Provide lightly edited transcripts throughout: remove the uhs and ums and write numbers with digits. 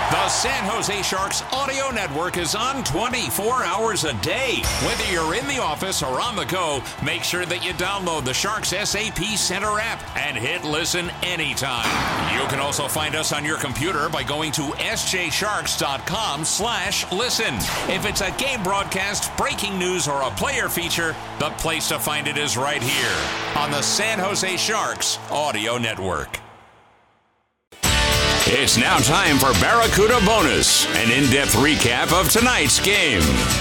The San Jose Sharks audio network is on 24 hours a day. Whether you're in the office or on the go, make sure that you download the Sharks SAP Center app and hit listen anytime. You can also find us on your computer by going to sjsharks.com/listen. If it's a game broadcast, breaking news, or a player feature, the place to find it is right here on the San Jose Sharks audio network. It's now time for Barracuda Bonus, an in-depth recap of tonight's game.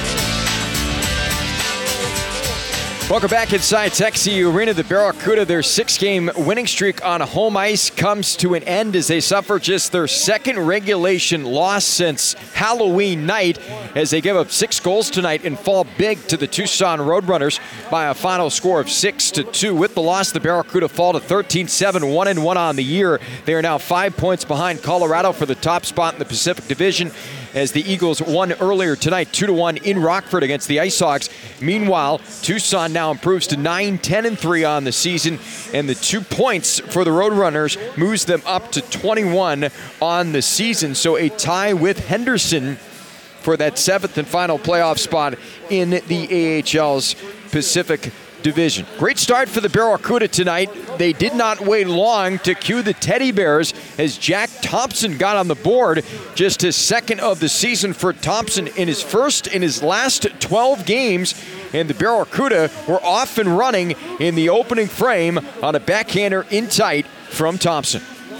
Welcome back inside Texas Arena. The Barracuda, their 6-game winning streak on home ice comes to an end as they suffer just their second regulation loss since Halloween night as they give up 6 goals tonight and fall big to the Tucson Roadrunners by a final score of 6-2. With the loss, the Barracuda fall to 13-7, 1-1 on the year. They are now 5 points behind Colorado for the top spot in the Pacific Division, as the Eagles won earlier tonight 2-1 in Rockford against the Ice Hogs. Meanwhile, Tucson now improves to 9-10-3 on the season, and the 2 points for the Roadrunners moves them up to 21 on the season. So a tie with Henderson for that 7th and final playoff spot in the AHL's Pacific Division. Great start for the Barracuda tonight. They did not wait long to cue the Teddy Bears as Jack Thompson got on the board. Just his second of the season for Thompson, in his first in his last 12 games. And the Barracuda were off and running in the opening frame on a backhander in tight from Thompson.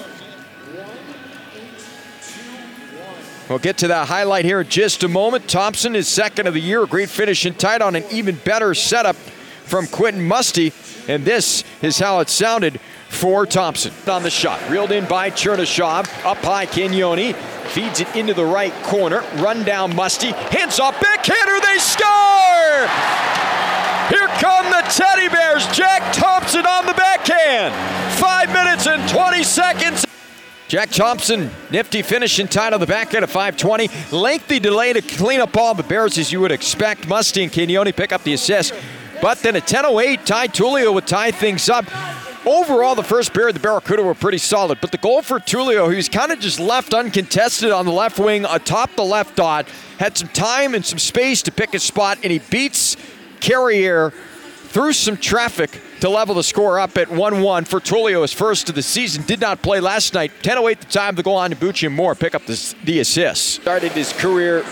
We'll get to that highlight here in just a moment. Thompson is second of the year. A great finish in tight on an even better setup from Quentin Musty, and this is how it sounded for Thompson. On the shot, reeled in by Chernyshov, up high Cagnoni, feeds it into the right corner, run down Musty, hands off, backhander, they score! Here come the Teddy Bears, Jack Thompson on the backhand, 5 minutes and 20 seconds. Jack Thompson, nifty finish in tight on the backhand at 5:20. Lengthy delay to clean up all the Bears as you would expect. Musty and Cagnoni pick up the assist. But then at 10:08, Ty Tullio would tie things up. Overall, the first period, the Barracuda were pretty solid. But the goal for Tullio, he was kind of just left uncontested on the left wing, atop the left dot. Had some time and some space to pick his spot, and he beats Carrier through some traffic to level the score up at 1-1 for Tullio, his first of the season. Did not play last night. 10:08 the time to go on to Bucci and Moore pick up the assist. Started his career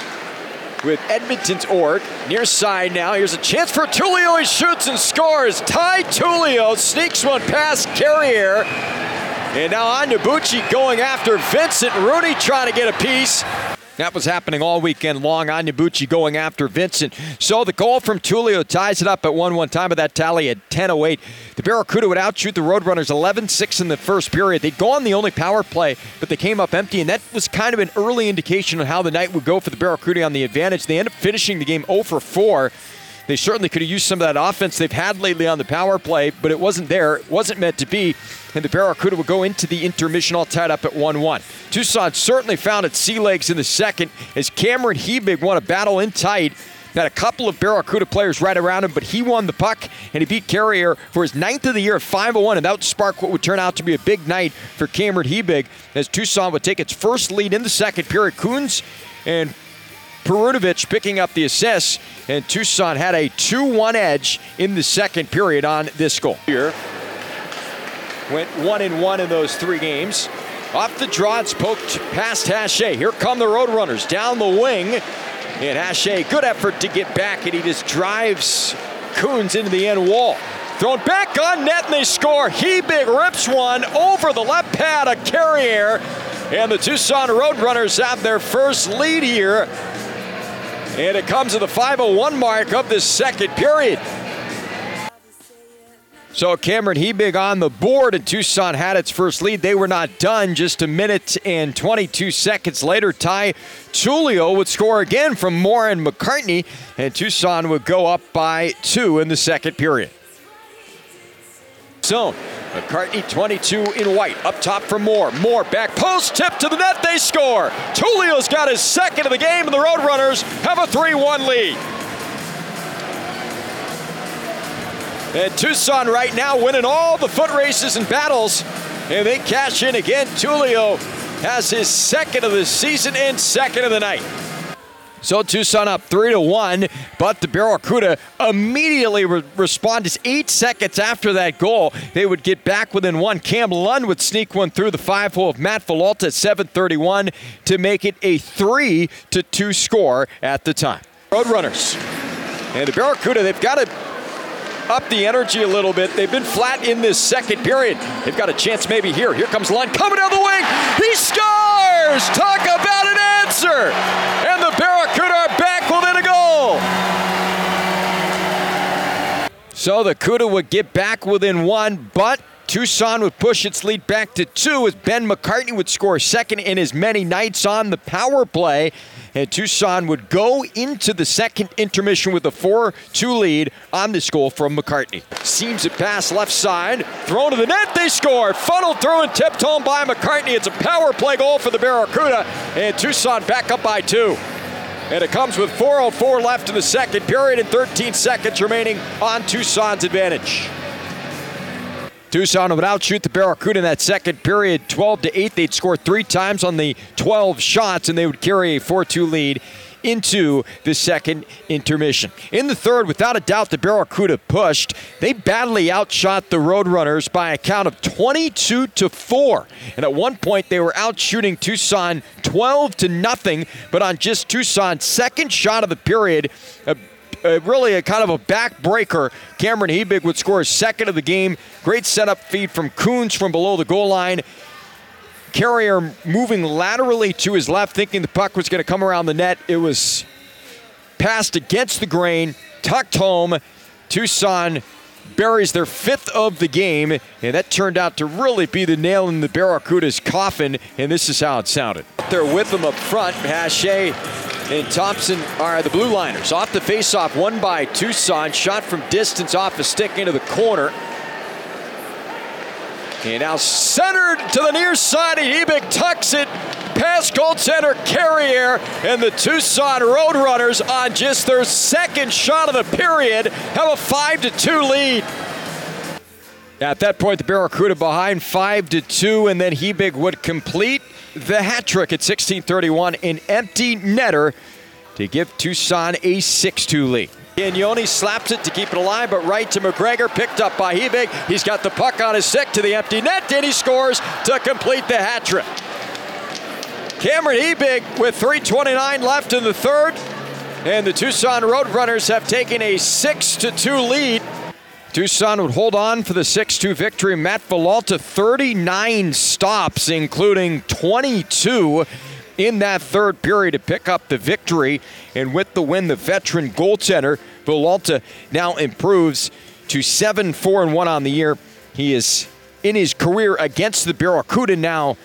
with Edmonton's Org. Near side now. Here's a chance for Tullio. He shoots and scores. Ty Tullio sneaks one past Carrier. And now on to Bucci going after Vincent Rooney trying to get a piece. That was happening all weekend long. On to Bucci going after Vincent. So the goal from Tullio ties it up at 1-1. Time of that tally at 10:08. The Barracuda would outshoot the Roadrunners 11-6 in the first period. They'd go on the only power play, but they came up empty, and that was kind of an early indication of how the night would go for the Barracuda on the advantage. They end up finishing the game 0-4. They certainly could have used some of that offense they've had lately on the power play, but it wasn't there. It wasn't meant to be, and the Barracuda would go into the intermission all tied up at 1-1. Tucson certainly found its sea legs in the second as Cameron Hebig won a battle in tight. Had a couple of Barracuda players right around him, but he won the puck, and he beat Carrier for his 9th of the year at 5-1, and that would spark what would turn out to be a big night for Cameron Hebig as Tucson would take its first lead in the second period. Kuhns and Perunovic picking up the assists, and Tucson had a 2-1 edge in the second period on this goal. Here went 1-1 in those 3 games. Off the draw, it's poked past Hache. Here come the Roadrunners down the wing, and Hache, good effort to get back, and he just drives Kuhns into the end wall. Thrown back on net, and they score. Hebig rips one over the left pad of Carrier, and the Tucson Roadrunners have their first lead here. And it comes to the 5:01 mark of this second period. So Cameron Hebig on the board, and Tucson had its first lead. They were not done. Just a minute and 22 seconds later, Ty Tullio would score again from Moore and McCartney, and Tucson would go up by 2 in the second period. Zone. McCartney 22 in white. Up top for Moore. Moore back post. Tip to the net. They score. Tullio's got his second of the game, and the Roadrunners have a 3-1 lead. And Tucson right now winning all the foot races and battles. And they cash in again. Tullio has his second of the season and second of the night. So Tucson up 3-1, but the Barracuda immediately responded 8 seconds after that goal. They would get back within one. Cam Lund would sneak one through the 5-hole of Matt Villalta at 7:31 to make it a 3-2 score at the time. Roadrunners. And the Barracuda, they've got to up the energy a little bit. They've been flat in this second period. They've got a chance maybe here. Here comes Lund coming down the wing. He scores! Talk about an answer! And the Barracuda are back within a goal. So the Cuda would get back within one, but Tucson would push its lead back to 2 as Ben McCartney would score second in as many nights on the power play. And Tucson would go into the second intermission with a 4-2 lead on this goal from McCartney. Seams it past left side, thrown to the net, they score. Funneled through and tipped home by McCartney. It's a power play goal for the Barracuda, and Tucson back up by 2. And it comes with 4:04 left in the second period and 13 seconds remaining on Tucson's advantage. Tucson would outshoot the Barracuda in that second period, 12-8. They'd score 3 times on the 12 shots, and they would carry a 4-2 lead into the second intermission. In the third, without a doubt, the Barracuda pushed. They badly outshot the Roadrunners by a count of 22-4. And at one point, they were outshooting Tucson 12-0, but on just Tucson's second shot of the period, really a kind of a backbreaker, Cameron Hebig would score his second of the game. Great setup feed from Coons from below the goal line. Carrier moving laterally to his left, thinking the puck was going to come around the net. It was passed against the grain, tucked home. Tucson buries their 5th of the game, and that turned out to really be the nail in the Barracuda's coffin, and this is how it sounded. They're with them up front. Hache and Thompson are the blue liners. Off the faceoff, won by Tucson. Shot from distance off a stick into the corner. And now centered to the near side. Hebig tucks it past goaltender Carrier, and the Tucson Roadrunners on just their second shot of the period have a 5-2 lead. At that point, the Barracuda behind 5-2, and then Hebig would complete the hat trick at 16:31, an empty netter to give Tucson a 6-2 lead. Ignoni slaps it to keep it alive, but right to McGregor, picked up by Hebig. He's got the puck on his stick to the empty net, and he scores to complete the hat trick. Cameron Hebig with 3:29 left in the third, and the Tucson Roadrunners have taken a 6-2 lead. Tucson would hold on for the 6-2 victory. Matt Villalta, 39 stops, including 22 in that third period to pick up the victory. And with the win, the veteran goaltender, Villalta, now improves to 7-4-1 on the year. He is, in his career against the Barracuda, now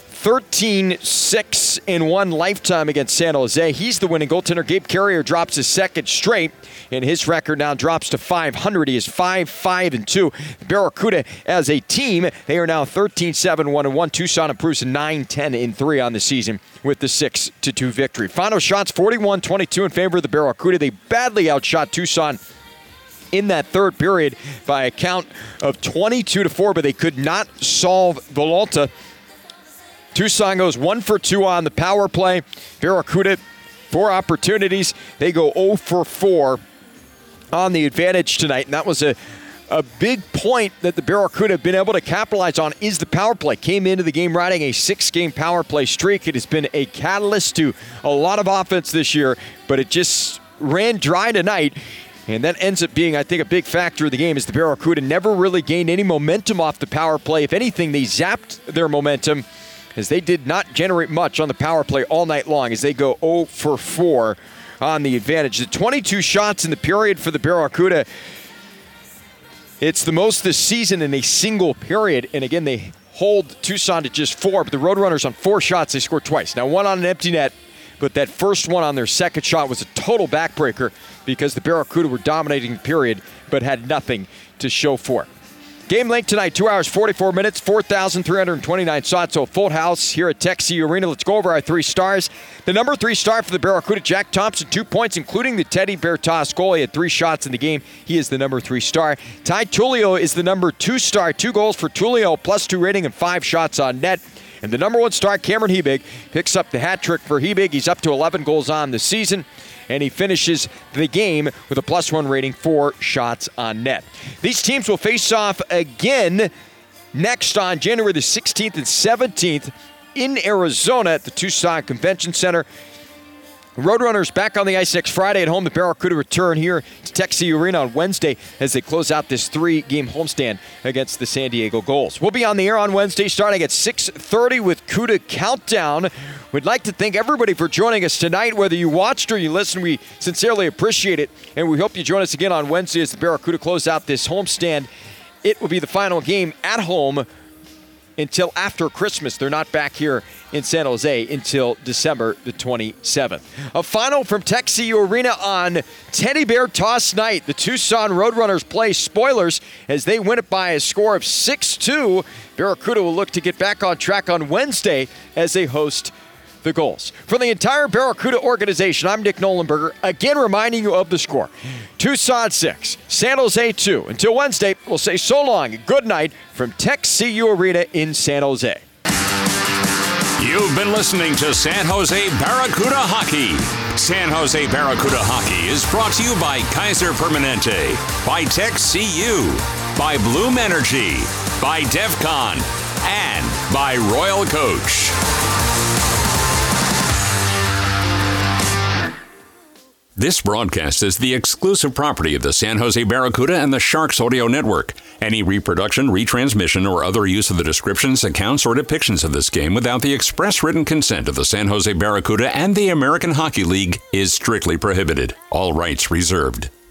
13-6-1 lifetime against San Jose. He's the winning goaltender. Gabe Carrier drops his second straight, and his record now drops to .500. He is 5-5-2. The Barracuda, as a team, they are now 13-7-1-1. Tucson improves to 9-10-3 on the season with the 6-2 victory. Final shots, 41-22 in favor of the Barracuda. They badly outshot Tucson in that third period by a count of 22-4, but they could not solve Villalta. Tucson goes 1 for 2 on the power play. Barracuda, 4 opportunities. They go 0 for 4 on the advantage tonight. And that was a big point that the Barracuda have been able to capitalize on is the power play. Came into the game riding a 6-game power play streak. It has been a catalyst to a lot of offense this year, but it just ran dry tonight. And that ends up being, I think, a big factor of the game, is the Barracuda never really gained any momentum off the power play. If anything, they zapped their momentum, as they did not generate much on the power play all night long, as they go 0 for 4 on the advantage. The 22 shots in the period for the Barracuda, it's the most this season in a single period. And again, they hold Tucson to just 4, but the Roadrunners on 4 shots, they scored twice. Now, 1 on an empty net, but that first one on their second shot was a total backbreaker because the Barracuda were dominating the period but had nothing to show for it. Game length tonight, 2 hours, 44 minutes, 4,329 shots, so full house here at Texie Arena. Let's go over our 3 stars. The number 3 star for the Barracuda, Jack Thompson, 2 points, including the Teddy Bear toss goal. He had 3 shots in the game. He is the number 3 star. Ty Tullio is the number 2 star. 2 goals for Tullio, +2 rating and 5 shots on net. And the number one star, Cameron Hebig, picks up the hat trick for Hebig. He's up to 11 goals on the season, and he finishes the game with a +1 rating, 4 shots on net. These teams will face off again next on January the 16th and 17th in Arizona at the Tucson Convention Center. Roadrunners back on the ice next Friday at home. The Barracuda return here to Tech CU Arena on Wednesday as they close out this 3-game homestand against the San Diego Gulls. We'll be on the air on Wednesday starting at 6:30 with CUDA Countdown. We'd like to thank everybody for joining us tonight. Whether you watched or you listened, we sincerely appreciate it. And we hope you join us again on Wednesday as the Barracuda close out this homestand. It will be the final game at home until after Christmas. They're not back here in San Jose until December the 27th. A final from Tech CU Arena on Teddy Bear Toss Night. The Tucson Roadrunners play Spoilers as they win it by a score of 6-2. Barracuda will look to get back on track on Wednesday as they host the Gulls. For the entire Barracuda organization, I'm Nick Nolenberger, again reminding you of the score. Tucson 6, San Jose 2. Until Wednesday, we'll say so long and good night from Tech CU Arena in San Jose. You've been listening to San Jose Barracuda Hockey. San Jose Barracuda Hockey is brought to you by Kaiser Permanente, by Tech CU, by Bloom Energy, by DEFCON, and by Royal Coach. This broadcast is the exclusive property of the San Jose Barracuda and the Sharks Audio Network. Any reproduction, retransmission, or other use of the descriptions, accounts, or depictions of this game without the express written consent of the San Jose Barracuda and the American Hockey League is strictly prohibited. All rights reserved.